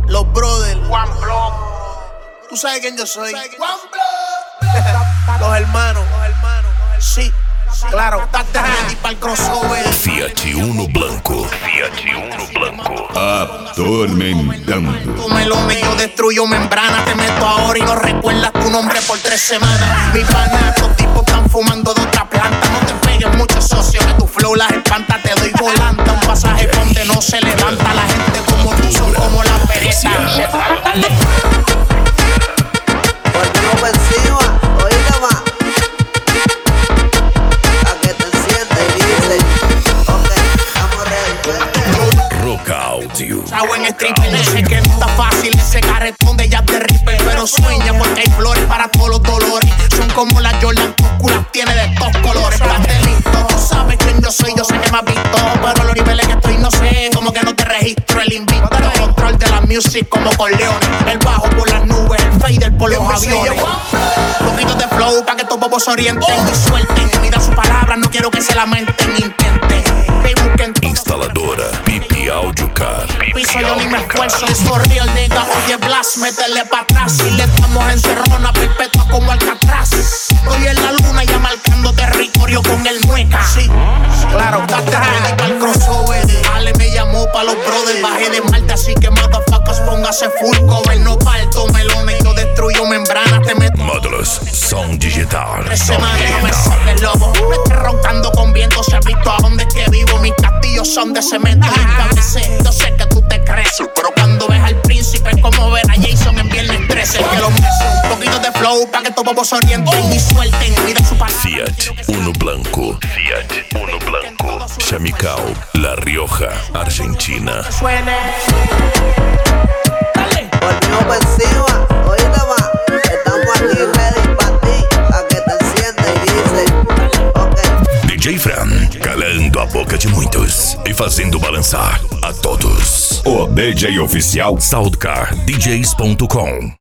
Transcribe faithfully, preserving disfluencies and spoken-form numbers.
Los brothers, One Block. Tú sabes quién yo soy. One Block. Los hermanos, los hermanos, sí. Claro, estás ready para el crossover. Fiat Uno Blanco. Fiat Uno Blanco. Atormentando. Tu melón y yo destruyo membrana. Te meto ahora y no recuerdas tu nombre por tres semanas. Mi pana, estos tipos están fumando de otra planta. No te pegues mucho, socio, que tu flow las espanta. Te doy volanta, un pasaje donde no se levanta. La gente como tú son como la pereza. Dale. Porque no me encima, oíste más. A que te enciendes y dices, ok, estamos ready. Rock Audio. Chavo en stripper, no sé que no está fácil ese carretón de Jack de Ripper. Pero sueña porque hay flores para todos los dolores. Son como las Jordan, tus las tiene de estos colores. Pastelito, tú sabes quién yo soy, yo sé que me has visto. Pero los niveles que estoy no sé, como que no te registro el invicto. El control de la music como con leones. El bajo por las nubes, el fader por los aviones. Poquitos de flow pa' que estos bobos se orienten y suelten. Mira sus palabras, no quiero que se lamenten, intenten. Instaladora Pipi Audio Car. Piso yo ni me esfuerzo, es for real, nigga. Oye, Blast, métele pa' atrás. Si le estamos encerrona perpetua como Alcatraz. Estoy en la luna ya marcando territorio con el mueca. Sí, claro, date ready para el crossover. Ale me llamó pa' los brothers. Bajé de Malta, así que motherfuckers, póngase full cover. No parto melones, yo destruyo membranas. Te meto Módulos Son Digital. tres semanas, no me saque el lobo. Me estoy roncando con viento. Se ha visto a dónde es que vivo. Mis castillos son de cemento y cabece. Yo sé que tú te crees, pero cuando ves al príncipe es como ver a Jason en Viernes trece. Que los meses, un poquito de flow pa' que estos bobos se orienten y suelten. Mira su palabra. Fiat Uno Blanco. Fiat Uno Blanco. Chamicao, La Rioja, Argentina. Suene. Dale. Porque no me encima, oíste más. Estamos aquí ready para ti. A que te enciendes y dices, ok. D J Fran, calando a boca de muitos e fazendo balançar a todos. O D J oficial Soundcar D Js ponto com.